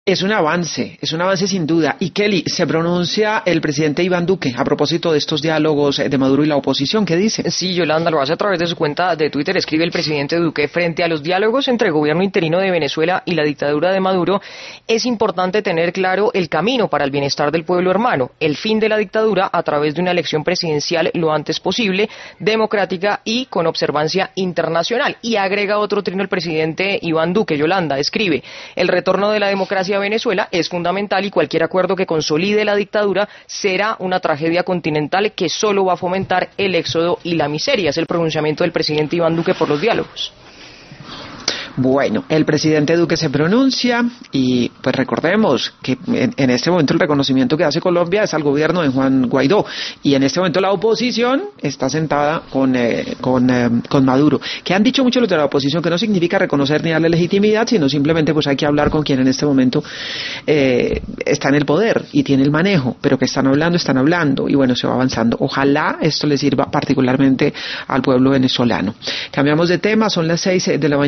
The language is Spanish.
Es un avance sin duda. Y Kelly, se pronuncia el presidente Iván Duque a propósito de estos diálogos de Maduro y la oposición. ¿Qué dice? Sí, Yolanda, lo hace a través de su cuenta de Twitter. Escribe el presidente Duque: frente a los diálogos entre el gobierno interino de Venezuela y la dictadura de Maduro, es importante tener claro el camino para el bienestar del pueblo hermano, el fin de la dictadura a través de una elección presidencial lo antes posible, democrática y con observancia internacional. Y agrega otro trino el presidente Iván Duque. Yolanda, escribe: el retorno de la democracia a Venezuela es fundamental y cualquier acuerdo que consolide la dictadura será una tragedia continental que solo va a fomentar el éxodo y la miseria. Es el pronunciamiento del presidente Iván Duque por los diálogos. Bueno, el presidente Duque se pronuncia y pues recordemos que en este momento el reconocimiento que hace Colombia es al gobierno de Juan Guaidó y en este momento la oposición está sentada con Maduro, que han dicho mucho los de la oposición que no significa reconocer ni darle legitimidad, sino simplemente pues hay que hablar con quien en este momento está en el poder y tiene el manejo, pero que están hablando y bueno, se va avanzando. Ojalá esto le sirva particularmente al pueblo venezolano. Cambiamos de tema, son las 6 de la mañana.